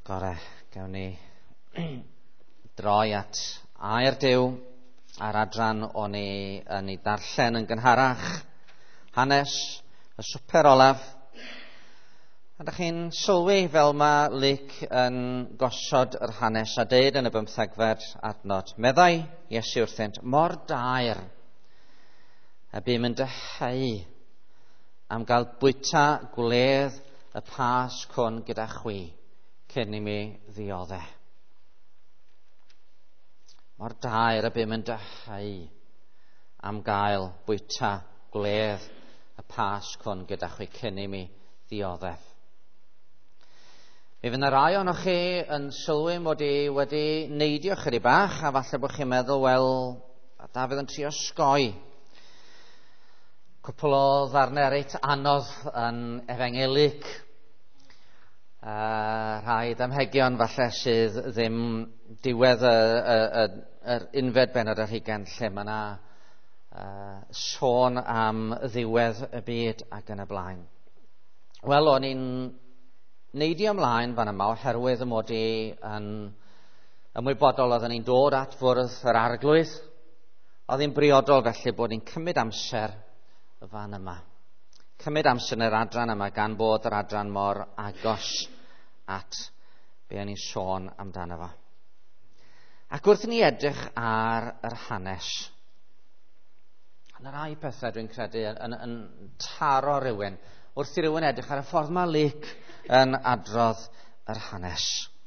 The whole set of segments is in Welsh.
Gore, gawn ni droi at air Duw a'r adran o'n i yn ei darllen yn gynharach, hanes y Swper Olaf. A da chi'n sylwi fel mae Luc yn gosod yr hanes a deud yn y 15fed adnod. Meddai Iesu wrthynt, mor daer a bym yn dyheu am gael bwyta gwledd y Pasg hwn gyda chwi cyn i mi ddiodde. Mor daer a bym yn dyheu am gael bwyta gwledd y Pasg hwn gyda chwi cyn i mi ddiodde. Mi fydd yna rai o'noch chi yn sylwi mod i wedi neidio chydig bach, a falle bod chi'n meddwl, wel, Dafydd yn trio osgoi. Cwpl o ddarnau reit anodd yn Efengylig. Rhai damhegion falle sydd ddim diwedd yr unfed bennod yr hugain lle mae yna sôn am ddiwedd y byd ac yn y blaen. Wel, o'n i'n neidio ymlaen fan yma oherwydd y mod i yn ymwybodol oedden ni'n dod at fwrdd yr arglwydd. Oedd hi'n briodol felly bod ni'n cymryd amser y fan yma. Cymryd amser yn yr adran yma gan bod yr adran mor agos at be o'n i'n sôn amdano fo. Ac wrth ni edrych ar yr hanes, yna rai pethau dwi'n credu yn taro rhywun wrth i rhywun edrych ar y ffordd mae Luc yn adrodd yr hanes.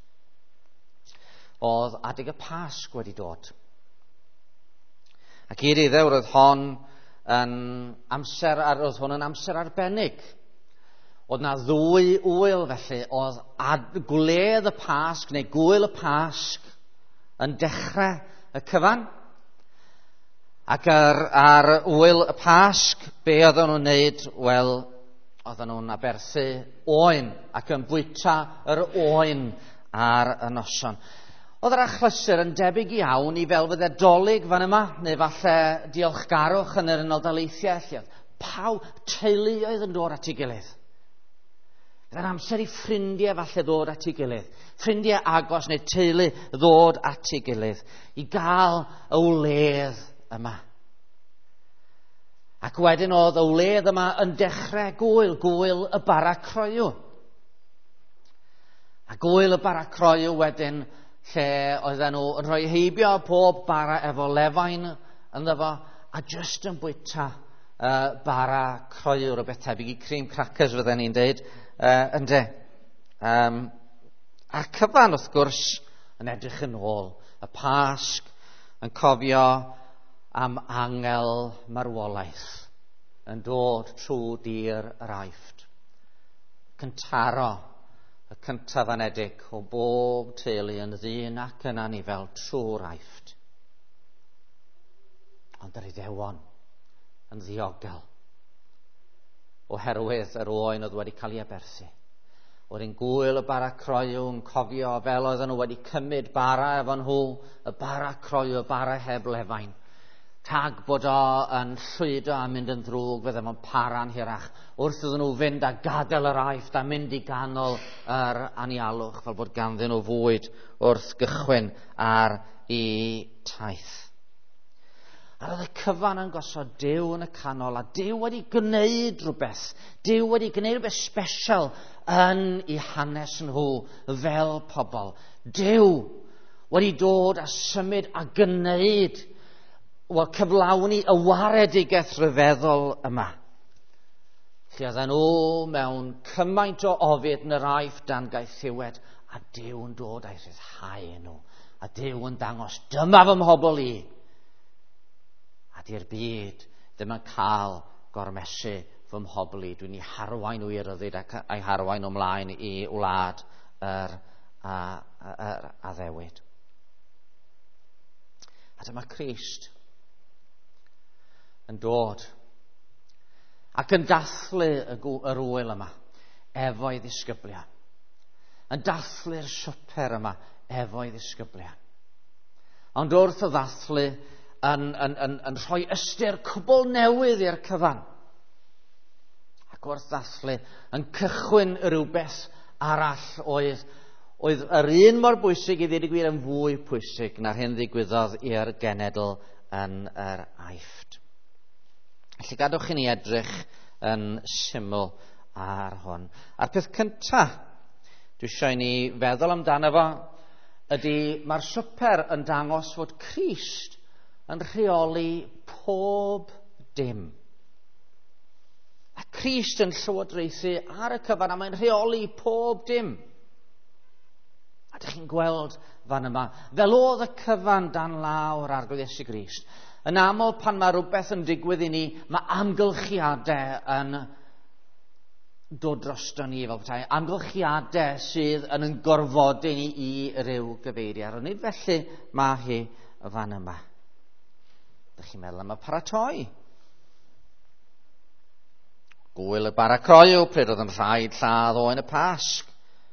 Oedd adeg y Pasg wedi dod. Ac i'r iddew roedd hon yn amser arbennig. Oedd na ddwy wyl felly, oedd gwledd y Pasg neu gwyl y Pasg yn dechrau y cyfan. Ac ar wyl y Pasg, be oedden nhw'n wneud? Wel, oedden nhw'n aberthu oen ac yn bwyta yr oen ar y noson. Oedd yr achlysur yn debyg iawn i fel fydde dolig fan yma, neu falle diolchgarwch yn yr Unol Daleithiau. Teuluoedd yn dod at ei gilydd. Gyda'n amser i ffrindiau falle ddod at ei gilydd. Ffrindiau agos neu teulu ddod at ei gilydd. I gael y wledd yma. Ac wedyn oedd y wledd yma yn dechrau gwyl y bara croew. A gwyl y bara croew wedyn lle oedden nhw yn rhoi heibio pob bara efo lefain ynddo fo, a jyst yn bwyta bara croew, rhywbeth tebyg i cream crackers fydden ni'n deud, ynde. A cyfan wrth gwrs yn edrych yn ôl, y Pasg yn cofio am angel marwolaeth yn dod trwy dir yr Aifft. Cyntaro y cyntaf anedig o bob teulu yn ddyn ac yn anifel trwy'r Aifft. Ond yr Iddewon yn ddiogel oherwydd yr oen oedd wedi cael ei aberthu. Oedd yn gwyl y bara croew yn cofio fel oedden nhw wedi cymryd bara efo nhw, y bara croew, y bara heb lefain. Tag bod o yn llwydo a mynd yn ddrwg, fydde fo'n para'n hirach, wrth iddyn nhw fynd a gadael yr Aifft a mynd i ganol yr anialwch, fel bod ganddyn nhw fwyd wrth gychwyn ar ei taith. A roedd y cyfan yn gosod Duw yn y canol, a Duw wedi gwneud rhywbeth. Duw wedi gwneud rhywbeth special yn eu hanes nhw fel pobl. Duw wedi dod a symud a gwneud cyflawni y waredigaeth rhyfeddol yma. Lle oedden nhw mewn cymaint o ofid yn yr Aifft dan gaethiwed, a Duw yn dod a'i rhyddhau nhw. A Duw yn dangos, dyma fy mhobl i. A di'r byd ddim yn cael gormesu fy mhobl i. Dwi'n ei harwain nhw i ryddid ac ei harwain nhw ymlaen i wlad yr addewid. A dyma Crist yn dod ac yn dathlu yr wyl yma efo'i ddisgyblion. Yn dathlu'r swper yma efo'i ddisgyblion. Ond wrth y ddathlu yn rhoi ystyr cwbl newydd i'r cyfan. Ac wrth ddathlu yn cychwyn rhywbeth arall oedd oedd yr un mor bwysig i ddweud y gwir yn fwy pwysig na'r hyn ddigwyddodd i'r genedl yn yr Aifft. Felly gadwch i ni edrych yn syml ar hwn. A'r peth cyntaf dwi eisiau i ni feddwl amdano fo ydy mae'r swper yn dangos fod Crist yn rheoli pob dim. A Crist yn llywodraethu ar y cyfan a mae'n rheoli pob dim. A ydych chi'n gweld fan yma, fel oedd y cyfan dan lawr arglwydd Iesu Grist. Yn aml pan mae rhywbeth yn digwydd i ni, mae amgylchiadau yn dod drosto ni fel petai. Amgylchiadau sydd yn gorfodi ni i ryw gyfeiriad. Ond nid felly mae hi fan yma. Ydych chi'n meddwl am y paratoi? Gwyl y bara croew, pryd oedd yn rhaid lladd oen y Pasg.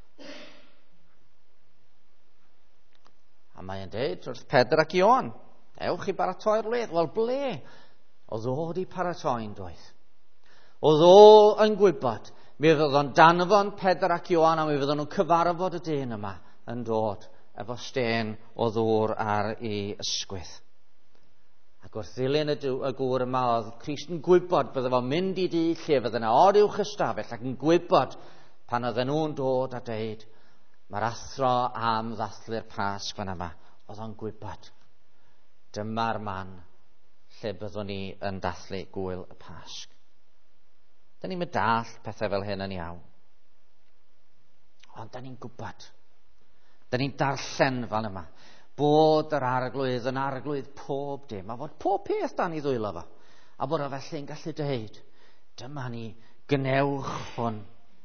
A mae'n dweud wrth Pedr ac Ioan, ewch i baratoi'r wledd. Wel, ble? Oedd o wedi paratoi'n doedd. Oedd o yn gwybod, mi fydd o'n danfon Pedr ac Ioan a mi fydd nhw'n cyfarfod y dyn yma yn dod efo stên o ddŵr ar ei ysgwydd. Ac wrth ddilyn y gŵr yma, oedd Crist yn gwybod bydde fo'n mynd i dŷ lle fydde yna oruwch ystafell ac yn gwybod pan oedden nhw'n dod a deud mae'r athro am ddathlu'r Pasg fan yma. Oedd o'n gwybod dyma'r man lle byddwn ni yn dathlu gwyl y Pasg. Da ni'n dall pethau fel hyn yn iawn. Ond da ni'n gwybod. Da ni'n darllen fan yma bod yr arglwydd yn arglwydd pob dim, a fod pob peth dan i ddwylo fo. A bod o felly'n gallu dweud, dyma ni, gnewch hwn.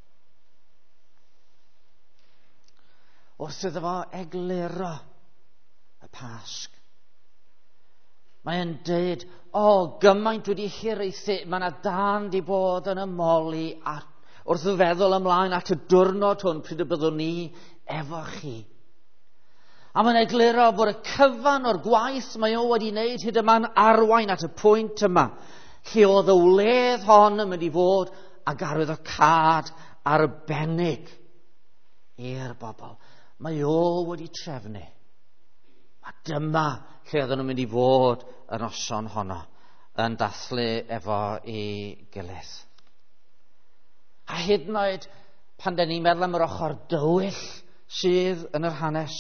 Wrth iddo fo egluro y Pasg. Mae'n dweud, gymaint wedi hiraethu, mae yna dan di bod yn ymoli wrth y feddwl ymlaen at y diwrnod hwn pryd y byddwn ni efo chi. A mae'n egluro bod y cyfan o'r gwaith mae o wedi wneud hyd yma'n arwain at y pwynt yma, lle oedd y wledd hon yn mynd i fod ag arwyddocâd arbennig i'r bobl. Mae o wedi trefnu. A dyma lle oedden nhw'n mynd i fod yn noson honno, yn dathlu efo ei gilydd. A hyd yn oed pan da ni'n meddwl am yr ochr dywyll sydd yn yr hanes,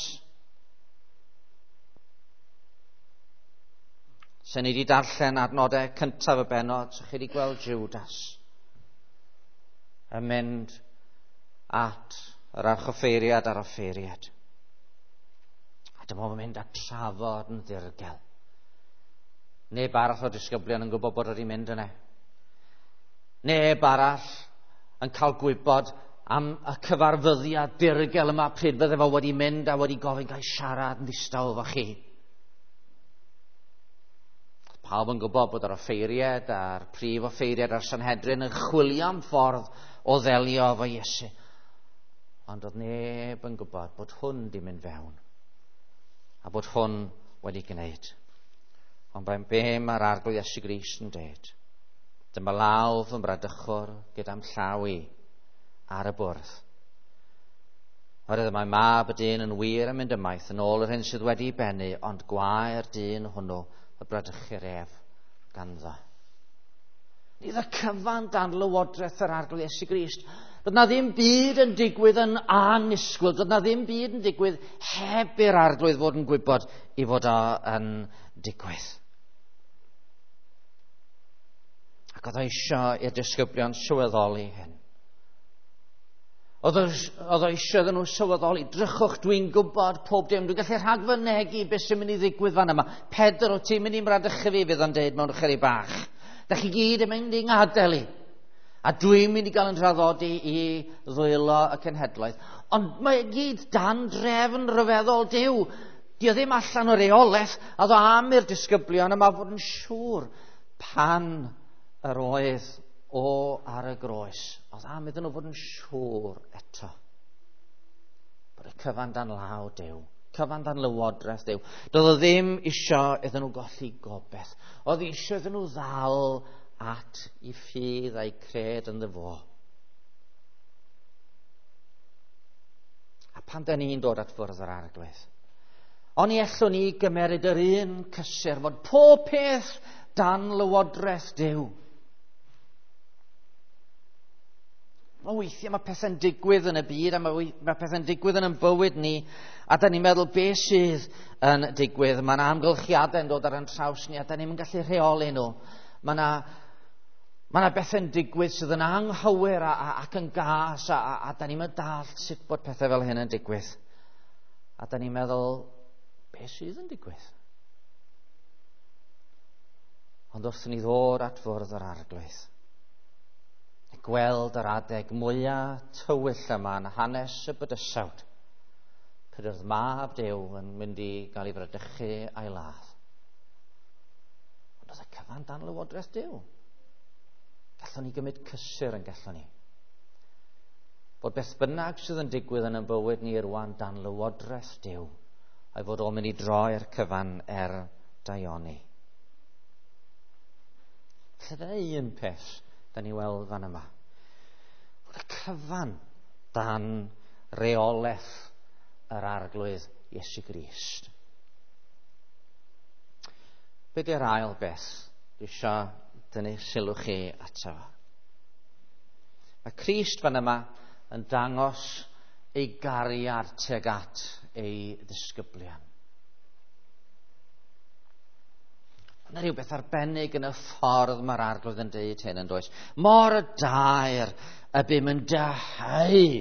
se ni wedi darllen adnodau cyntaf y benod, so chi wedi gweld Judas yn mynd at yr archoffeiriad a'r offeiriad. A dyma fo'n mynd at trafod yn ddirgel. Neb arall o disgyblion yn gwybod bod wedi mynd yna. Neb arall yn cael gwybod am y cyfarfyddiad dirgel yma pryd fydde fo wedi mynd a wedi gofyn cael siarad yn ddistaw efo chi. Pawb yn gwybod bod yr offeiriad a'r prif offeiriad a'r Sanhedrin yn chwilio am ffordd o ddelio efo Iesu. Ond oedd neb yn gwybod bod hwn di mynd fewn a bod hwn wedi gwneud. Ond be mae'r arglwydd Iesu Grist yn dweud? Dyma law fy mradychwr gyda'n llaw i ar y bwrdd. Oherwydd mae mab y dyn yn wir yn mynd ymaith yn ôl yr hyn sydd wedi bennu, ond gwaer dyn hwnnw y bradychu'r ef ganddo. Bydd y cyfan dan lywodraeth yr arglwydd Iesu Grist. Doedd na ddim byd yn digwydd yn anisgwyl. Doedd na ddim byd yn digwydd heb i'r arglwydd fod yn gwybod i fod o yn digwydd. Ac oedd o eisiau i'r disgyblion sylweddoli hyn. Oedd o eisiau iddyn nhw sylweddoli, drychwch, dwi'n gwybod pob dim, dwi'n gallu rhagfynegu beth sy'n mynd i ddigwydd fan yma. Pedr, o ti'n mynd i'n mradychu fi, fydd o'n deud mewn chyri bach. Da chi gyd yn mynd i'n ngadael i. A dwi'n mynd i gael yn traddodi i ddwylo y cenhedlaeth. Ond mae gyd dan drefn ryfeddol Duw. Di o ddim allan o reolaeth, a ddo am i'r disgyblion yma fod yn siŵr pan yr oedd o ar y groes. Oedd am iddyn nhw fod yn siŵr eto bod y cyfan dan law Duw, cyfan dan lywodraeth Duw. Doedd o ddim isio iddyn nhw golli gobeth. Oedd isio iddyn nhw ddal at i ffydd a'i cred yn ddo. A pan da ni'n dod at ffwrdd yr arglwydd, ond i allwn ni gymeryd yr un cysur fod pob peth dan lywodraeth Duw. Mae weithiau mae pethau'n digwydd yn y byd, a mae pethau'n digwydd yn ein bywyd ni, a da ni'n meddwl beth sydd yn digwydd. Mae yna amgylchiadau'n dod ar ein traws ni, a da ni'n gallu rheoli nhw. Mae yna bethau'n digwydd sydd yn anghywir ac yn gas, a da ni'n dall sut bod pethau fel hyn yn digwydd. A da ni'n meddwl, beth sydd yn digwydd? Ond wrth ni ddod at fwrdd yr arglwydd, gweld yr adeg mwyaf tywyll yma yn hanes y bydysawd, pryd oedd mab Duw yn mynd i gael ei fradychu a'i ladd. Ond oedd y cyfan dan lywodraeth Duw. Gallwn ni gymryd cysur yn gallwn ni. Bod beth bynnag sydd yn digwydd yn y bywyd ni rwan dan lywodraeth Duw, a'i fod o'n mynd i droi'r cyfan daioni. Felly dyna un peth da ni weld fan yma. Bod y cyfan dan reolaeth yr arglwydd Iesu Grist. Be di'r ail beth dwi eisiau dynnu sylw chi ato? Mae Crist fan yma yn dangos ei gariad tuag at ei ddisgyblion. Yna rhywbeth arbennig yn y ffordd mae'r arglwydd yn deud hyn yn does. Mor y dair y bym yn dyhau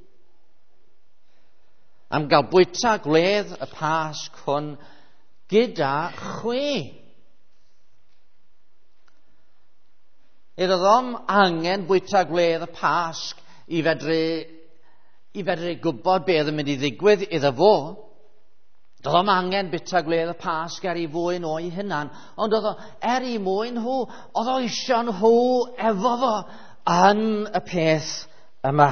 am gael bwyta gwledd y Pasg hwn gyda chwi. Iddo ddom angen bwyta gwledd y Pasg i fedru gwybod beth yn mynd i ddigwydd iddo fo. Doedd o'm angen bwyta gwledd y Pasg er i fwyn o'i hunan, ond oedd o er i mwyn nhw, oedd o isio nhw efo fo yn y peth yma.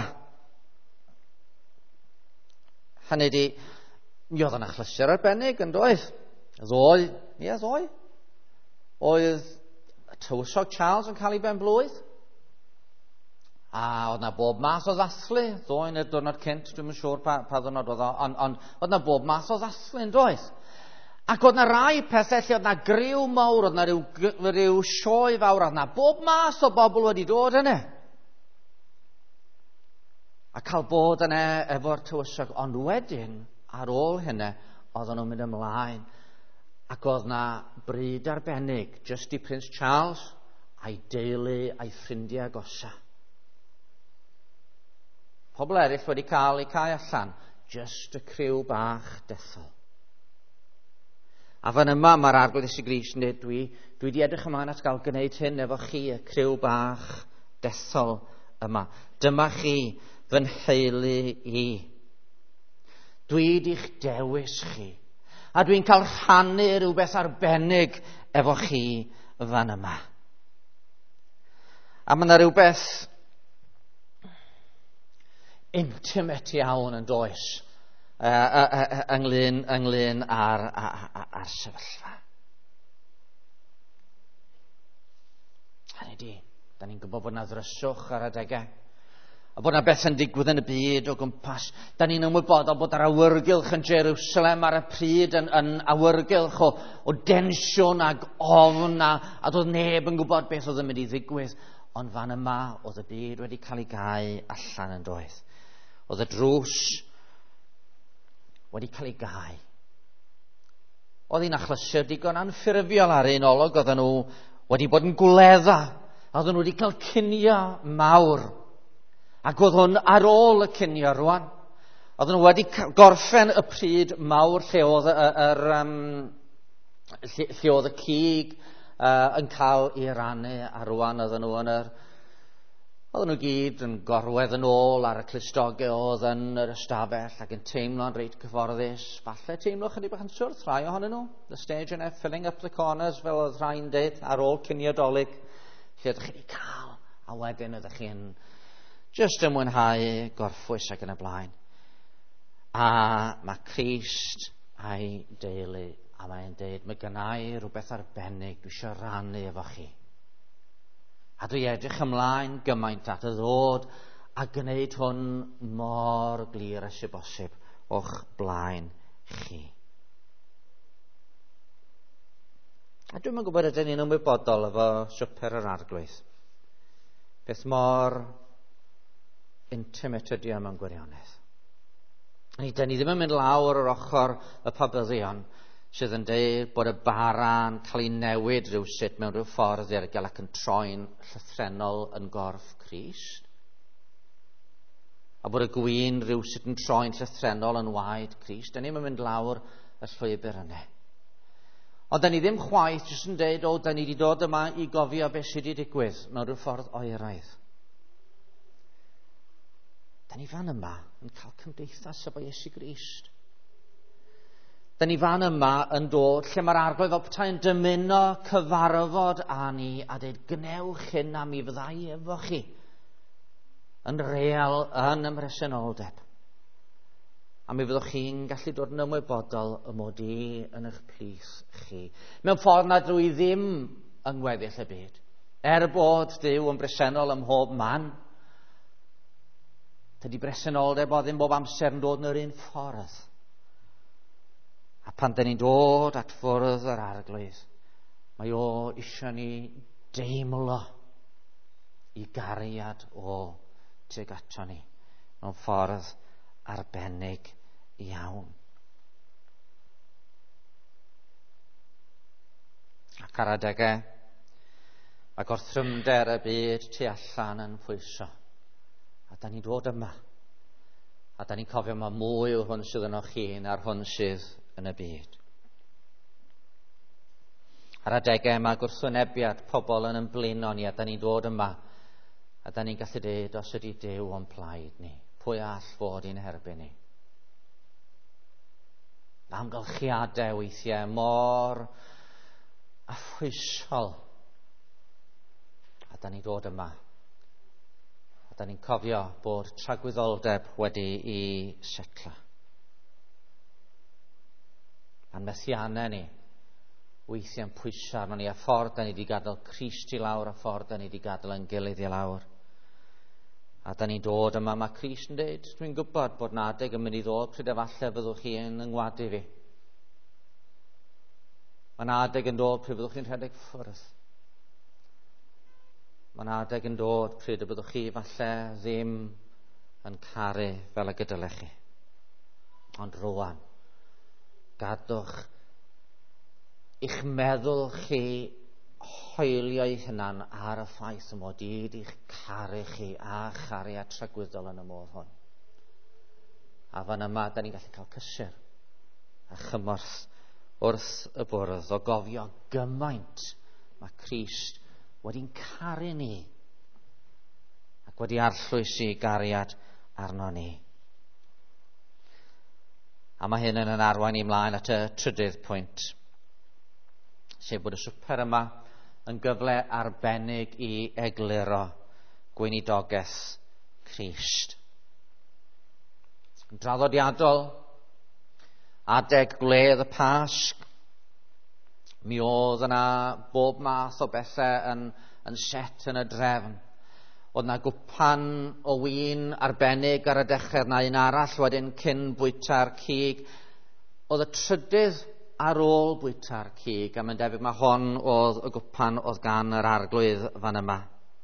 Hynny di, mi oedd yna chlysur arbennig yn doedd. Oedd y tywysog Charles yn cael ei ben-blwydd. A oedd na bob math o ddathlu, ddoen y diwrnod cynt, dwi'n yn siŵr pa ddwrnod oedd o, ond oedd na bob math o ddathlu yn doedd. Ac oedd na rai pethau lle oedd na griw mawr, oedd na ryw sioe fawr, oedd na bob math o bobl wedi dod yna. A cael bod yna efo'r tywysog, ond wedyn, ar ôl hynny, oedd nhw'n mynd ymlaen. Ac oedd na bryd arbennig, just i Prince Charles, a'i deulu, a'i ffrindiau agosa. Pobl eraill wedi cael eu cau allan, just y criw bach dethol. A fan yma mae'r arglwydd Iesu Grist yn dweud, dwi wedi edrych ymlaen at gael gwneud hyn efo chi, y criw bach dethol yma. Dyma chi fy nheulu i. Dwi wedi'ch dewis chi. A dwi'n cael rhannu rhywbeth arbennig efo chi fan yma. A mae yna rhywbeth intimate iawn yn does ynglyn ar sefyllfa. Hynny di, da ni'n gwybod bod yna ddryswch ar adegau, a bod yna beth yn digwydd yn y byd o gwmpas. Da ni'n ymwybodol bod yr awyrgylch yn Jerusalem ar y pryd yn awyrgylch o densiwn ag ofn, a doedd neb yn gwybod beth oedd yn mynd i ddigwydd. Ond fan yma oedd y byd wedi cael ei gau allan yn doedd. Oedd y drws wedi cael ei gau. Oedd hi'n achlysur digon anffurfiol ar un olwg, oedden nhw wedi bod yn gwledda, oedden nhw wedi cael cinio mawr. Ac oedd hwn ar ôl y cinio rwan. Oedden nhw wedi gorffen y pryd mawr lle oedd y cig yn cael ei rannu, a rwan oedden nhw gyd yn gorwedd yn ôl ar y clustogau oedd yn yr ystafell ac yn teimlo'n reit cyfforddus. Falle teimlo chydig bach yn swrth, rhai ohonyn nhw. The stage yna, filling up the corners, fel oedd rhai'n deud, ar ôl cinio dolyg. Lle ydych chi wedi cael, a wedyn ydych chi'n just yn mwynhau gorffwys ac yn y blaen. A mae Crist a'i deulu, a mae'n deud, mae gennai rhywbeth arbennig dwi eisiau rannu efo chi. A dwi edrych ymlaen gymaint at y ddod a gwneud hwn mor glir as y bosib o'ch blaen chi. A dwi'n yn gwybod ydyn ni'n ymwybodol efo Swper yr Arglwydd. Beth mor intimate ydi am yn gwirionedd. Da ni ddim yn mynd lawr yr ochr y pabyddion sydd yn dweud bod y bara'n cael ei newid rywsut mewn rhyw ffordd i'r gael ac yn troi'n llythrenol yn gorff Crist. A bod y gwyn rywsut yn troi'n llythrenol yn waed Crist. Da ni'n mynd lawr y llwybr yna. Ond da ni ddim chwaith jyst yn dweud, da ni wedi dod yma i gofio beth sydd wedi digwydd mewn rhyw ffordd oeraidd. Da ni fan yma yn cael cymdeithas efo Iesu Grist. Da ni fan yma yn dod lle mae'r Arglwydd fel petai'n dymuno cyfarfod â ni a dweud gnewch hyn a mi fyddai efo chi yn real yn ymresenoldeb. A mi fyddwch chi'n gallu dod yn ymwybodol y mod i yn eich plith chi. Mewn ffordd nad rwy ddim yng ngweddill y byd. Bod Duw yn bresennol ym mhob man, dydy bresenoldeb o ddim bob amser yn dod yn yr un ffordd. A pan dyn ni'n dod at ffwrdd yr Arglwydd, mae o eisiau ni deimlo i gariad o tuag ato ni mewn ffordd arbennig iawn. Ac ar adegau, mae gorthrymder y byd tu allan yn pwyso. A da ni'n dod yma. A da ni'n cofio mae mwy o hwn sydd yn o'ch chi na'r hwn sydd yn y byd. Ar adegau mae gwrthwynebiad pobl yn blino ni a da ni'n dod yma. A da ni'n gallu dweud os ydy Duw o'n plaid ni. Pwy all fod i'n herbyn ni? Amgylchiadau weithiau mor affwysol. A da ni'n dod yma. A da ni'n cofio bod tragwyddoldeb wedi i setlo. A'n methiannau ni weithiau'n pwysau arno ni a ffordd da ni wedi gadael Crist i lawr a ffordd da ni wedi gadael yn gilydd i lawr. A da ni'n dod yma, mae Crist yn dweud, dwi'n gwybod bod na adeg yn mynd i ddod pryd efallai fyddwch chi yn ngwadu fi. Mae na adeg yn dod pryd fyddwch chi'n rhedeg ffwrdd. Mae na adeg yn dod pryd y byddwch chi falle ddim yn caru fel y gydylech chi. Ond rwan, gadwch i'ch meddwl chi hoelio'u hunan ar y ffaith y mod i wedi'ch caru chi a charu a tragwyddol yn y modd hwn. A fan yma, da ni'n gallu cael cysur a chymorth wrth y bwrdd o gofio gymaint mae Crist wedi'n caru ni ac wedi arllwys i gariad arno ni. A mae hyn yn arwain i mlaen at y trydydd pwynt, sef bod y swper yma yn gyfle arbennig i egluro gweinidogaeth Crist. Yn draddodiadol, adeg gwledd y Pasg, mi oedd yna bob math o bethau yn set yn y drefn. Oedd yna gwpan o win arbennig ar y dechrau, na un arall wedyn cyn bwyta'r cig. Oedd y trydydd ar ôl bwyta'r cig, a mae'n debyg mae hon oedd y gwpan oedd gan yr Arglwydd fan yma.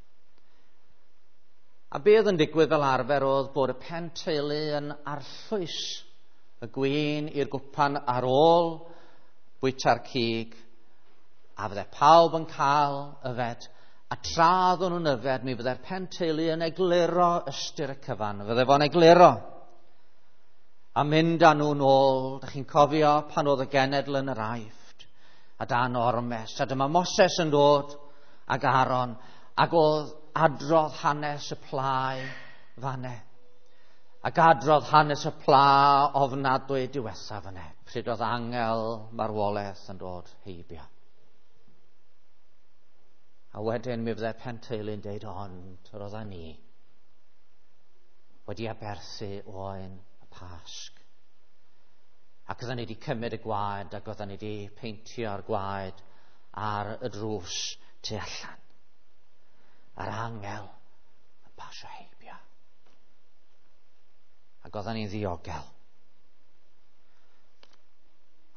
A be oedd yn digwydd fel arfer oedd bod y pen teulu yn arllwys y gwin i'r gwpan ar ôl bwyta'r cig, a fydde pawb yn cael yfed, a tra oedden nhw'n yfed, mi fydde'r pen teulu yn egluro ystyr y cyfan. Fydde fo'n egluro a mynd â nhw nôl. Da chi'n cofio pan oedd y genedl yn yr Aifft a dan ormes. A dyma Moses yn dod ag Aaron ac oedd adrodd hanes y plai fanne. Ac adrodd hanes y pla ofnadwy diwethaf fanne. Pryd oedd angel marwolaeth yn dod heibio. A wedyn mi fyddai'r penteulu'n deud, ond roedden ni wedi aberthu oen y Pasg. Ac oedden ni wedi cymryd y gwaed ac oedden ni wedi peintio'r gwaed ar y drws tu allan. Yr angel yn pasio heibio. Ac oedden ni'n ddiogel.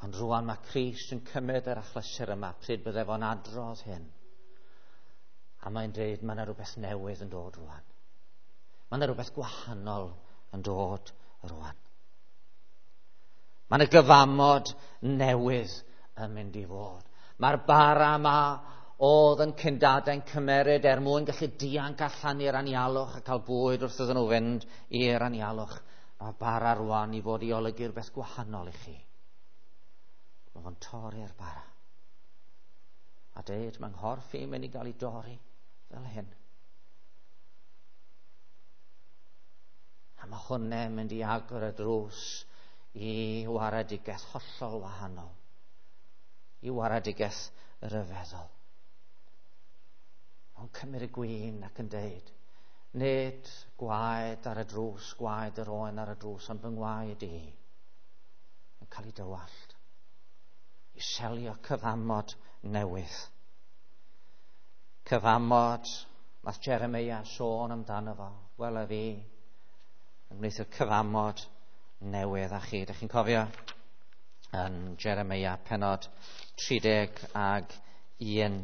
Ond rwan mae Crist yn cymryd yr achlysur yma pryd bydde fo'n adrodd hyn. A mae'n dweud mae yna rhywbeth newydd yn dod rwan. Mae yna rhywbeth gwahanol yn dod rwan. Mae yna gyfamod newydd yn mynd i fod. Mae'r bara yma oedd yn Cyndaden cymeryd mwyn gallu dianc allan i'r anialwch a cael bwyd wrth iddyn nhw fynd i'r anialwch. Mae bara rwan i fod i olygu rhywbeth gwahanol i chi. Mae fo'n torri'r bara. A dweud, mae nghorff i'n mynd i gael ei dorri fel hyn. A mae hwnne'n mynd i agor y drws i waredigaeth hollol wahanol. I waredigaeth y ryfeddol. Mae'n cymryd y gwyn ac yn deud, nid gwaed ar y drws, gwaed yr oen ar y drws, ond fy ngwaed i yn cael ei dywallt. I selio cyfamod newydd. Cyfamod, nath Jeremia sôn amdano fo, wel a fi, yn gwneud y cyfamod newydd â chi. Dych chi'n cofio yn Jeremia pennod 31.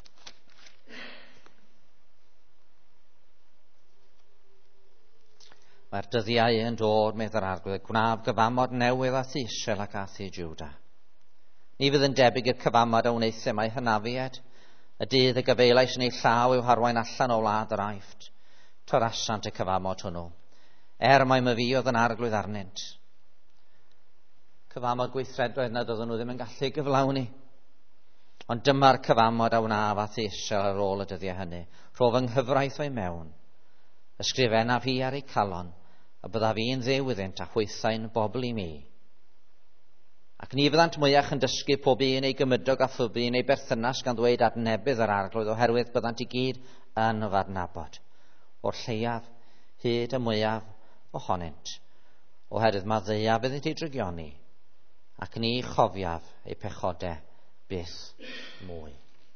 Mae'r dyddiau yn dod, meddwl yr arglwydd, gwnaaf gyfamod newydd ath i Israel ac ath i Jwda. Ni fydd yn debyg i'r cyfamod a wneithau mae hynafiad. Y dydd y gyfeilais yn ei llaw i'w harwain allan o wlad yr Aifft. Torasant y cyfamod hwnnw. Mae fi oedd yn arglwydd arnynt. Cyfamod gweithredoedd nad oedden nhw ddim yn gallu gyflawni. Ond dyma'r cyfamod a wnaf ath i Israel ar ôl y dyddiau hynny. Rhof yng nghyfraith o'i mewn. Ysgrifennaf hi ar ei calon, a bydda fi'n ddew iddynt a chweithau'n bobl i mi. Ac ni fyddant mwyach yn dysgu pob un ei gymydog a phob un ei berthynas gan ddweud adnebydd yr arglwydd oherwydd byddant i gyd yn fadnabod. O'r lleiaf, hyd y mwyaf ohonynt. Oherwydd mae ddeiaf iddynt ei drygioni, ac ni chofiaf ei pechodau byth mwy.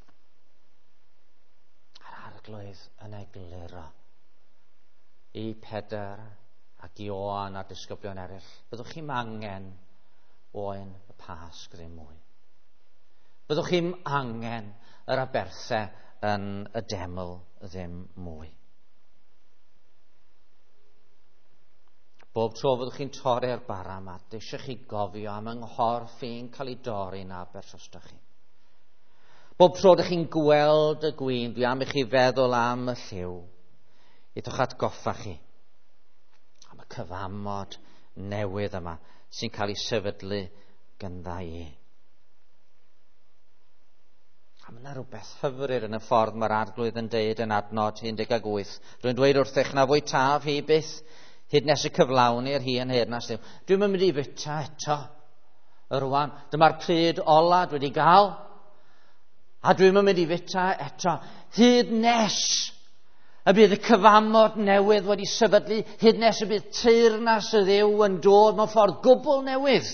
Yr arglwydd yn egluro i Pedr ac i Ioan a'r disgyblion eraill. Byddwch chi'n angen oen y Pasg ddim mwy. Byddwch chi'n angen yr aberthau yn y deml ddim mwy. Bob tro fyddwch chi'n torri'r bara yma, eisiau chi gofio am yng nghorff i'n cael ei dorri'n Abersostoch chi. Bob tro ydych chi'n gweld y gwyn, dwi am i chi feddwl am y lliw, idwch atgoffa chi am y cyfamod newydd yma sy'n cael ei sefydlu gynda i. A mae yna rhywbeth hyfryd yn y ffordd mae'r arglwydd yn deud yn adnod 18. Rwy'n dweud wrthych na fwy taf hi byth, hyd nes y cyflawni'r hi yn hernas Dduw. Dwi'n mynd i fita eto. Rwan, dyma'r pryd ola dwi wedi gael. A dwi'n mynd i fita eto. Hyd nes y bydd y cyfamod newydd wedi sefydlu, hyd nes y bydd teyrnas y Dduw yn dod mewn ffordd gwbl newydd.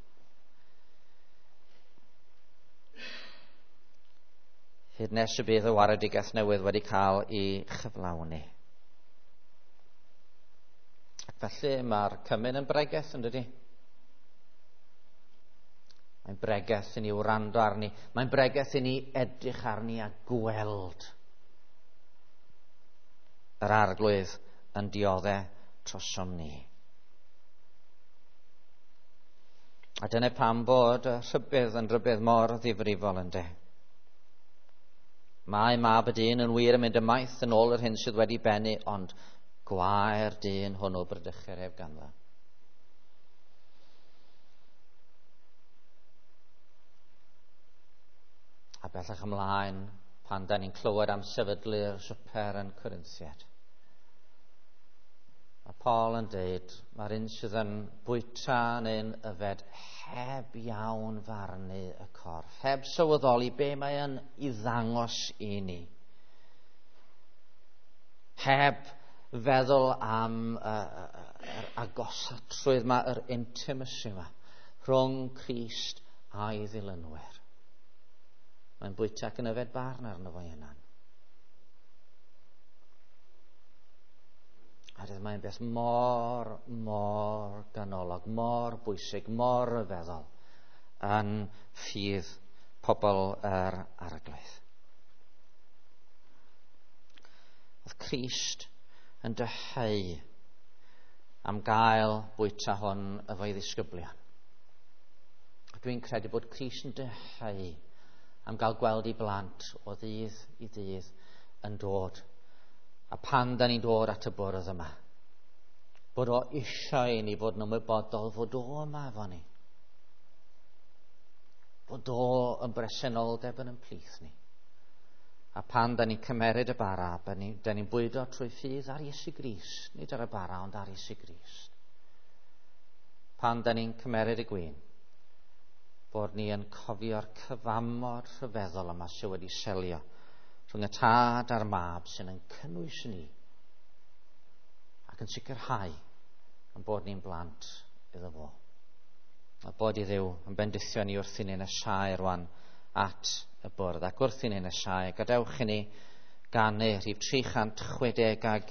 Hyd nes y bydd y waredigaeth newydd wedi cael ei chyflawni. Ac felly mae'r cymyn yn bregaeth, yn dydi? Mae'n bregaeth i ni wrando arni. Mae'n bregaeth i ni edrych arni a gweld yr arglwydd yn dioddau trosom ni. A dyna pam bod y rhybydd yn rybydd mor ddifrifol ynddo. Mae mab y dyn yn wir yn mynd ymaith yn ôl yr hyn sydd wedi bennu, ond gwaer dyn hwnnw brydychir heb ganddo. A bellach ymlaen, pan da ni'n clywed am sefydlu'r siwper yn Corinthiad. Mae Paul yn deud, mae'r un sydd yn bwyta neu'n yfed heb iawn farnu y corff, heb sylweddoli be mae yn ei ddangos i ni. Heb feddwl am yr agosatrwydd yma, yr intimacy yma, rhwng Crist a'i ddilynwyr. Mae'n bwyta ac yn yfed barn arno fo yna. A mae'n beth mor ganolog, mor bwysig, mor ryfeddol yn ffydd pobl yr arglwydd. Oedd Crist yn dyheu am gael bwyta hwn efo'i ddisgyblion. Dwi'n credu bod Crist yn dyheu am gael gweld ei blant o ddydd i ddydd yn dod. A pan da ni'n dod at y bwrdd yma, bod o eisiau i ni fod yn ymwybodol fod o yma efo ni. Bod o yn bresenoldeb yn plith ni. A pan da ni'n cymeryd y bara, da ni'n bwydo trwy ffydd ar Iesu Grist, nid ar y bara ond ar Iesu Grist. Pan da ni'n cymeryd y gwyn, bod ni yn cofio'r cyfamod rhyfeddol yma sydd wedi selio rhwng y tad a'r mab sy'n yn cynnwys ni ac yn sicrhau yn bod ni'n blant iddo fo. A bod i Dduw yn bendithio ni wrth i ni'n eisiau rwan at y bwrdd. Ac wrth i ni'n eisiau, gadewch i ni ganu rhif 360